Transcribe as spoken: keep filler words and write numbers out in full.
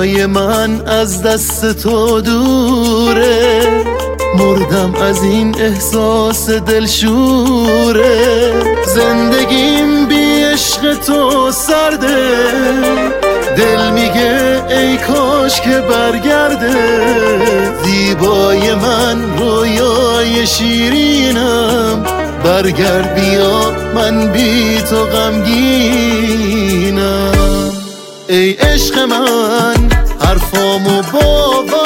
زیبای من از دست تو دوره، مردم از این احساس دلشوره. زندگیم بی عشق تو سرده، دل میگه ای کاش که برگرده. زیبای من رویای شیرینم، برگرد بیا من بی تو غمگینم. ای عشق من حرفامو باور